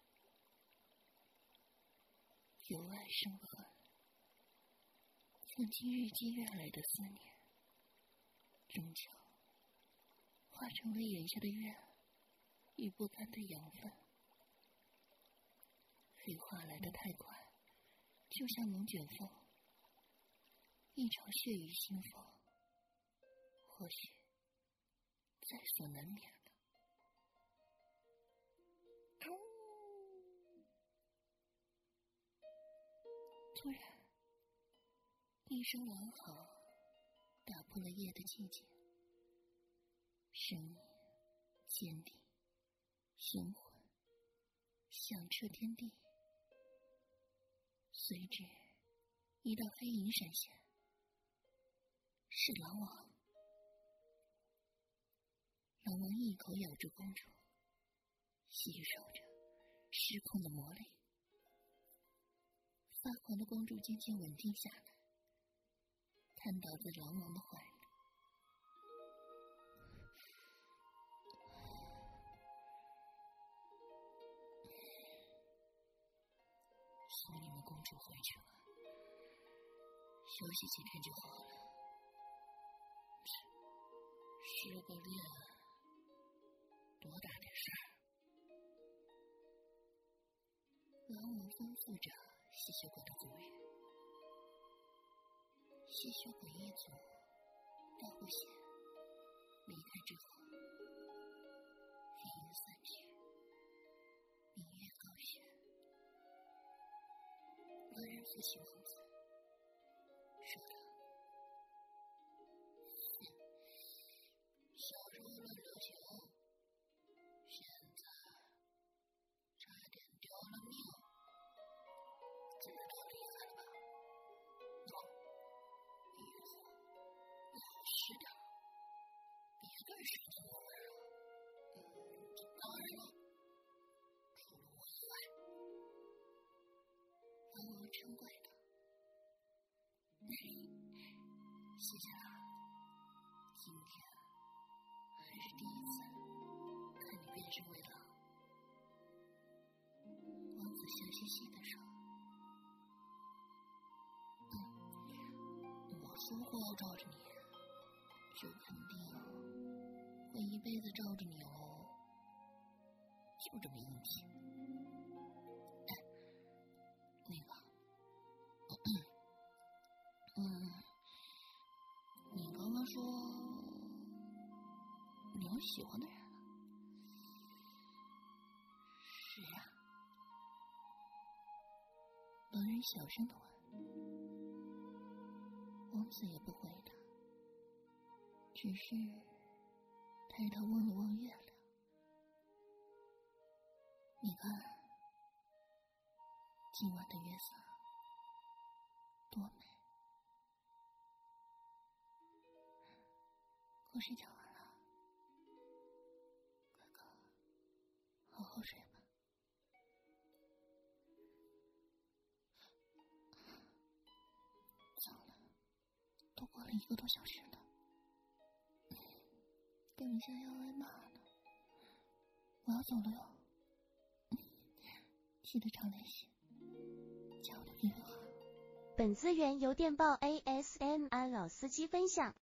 由爱生恨，曾经日积月累的思念，终究化成了眼下的怨与不甘的养分。黑化来得太快，就像龙卷风，一场血雨腥风，或许在所难免了。突然，一声狼嚎打破了夜的寂静，声音坚定、雄浑，响彻天地。随之，一道黑影闪现，是狼王。狼王一口咬住公主，吸收着失控的魔力。发狂的公主渐渐稳定下来，瘫倒在狼王的怀里。送你们公主回去吧，休息几天就好了。失个恋，多大点事儿？狼王吩咐着吸血鬼的族人。吸血鬼一族大户县离开之后，黑云散去，明月高悬。俄人扶起王子，说道：“小时候乱流行，现在差点丢了命，知道厉害了吧？走，以后老实点，别跟谁这么玩了。嗯，当然了，除了我以外。”狼王嗔怪道：“谢谢啦，今天还是第一次看你变身为狼。 笑嘻嘻地说：“嗯，我说过要罩着你，就肯定会一辈子罩着你哦，就这么硬气。哎，那个，嗯，你刚刚说你有喜欢的人了？是呀。”狼人小声的问，王子也不回答，只是抬头望了望月亮。你看，今晚的月色多美。故事讲完了，哥哥，好好睡吧。糟了，都过了一个多小时了，等一下要挨骂了。我要走了哟，记得常联系，加我的 Q Q 号。 本资源由电报 A S M R 老司机分享。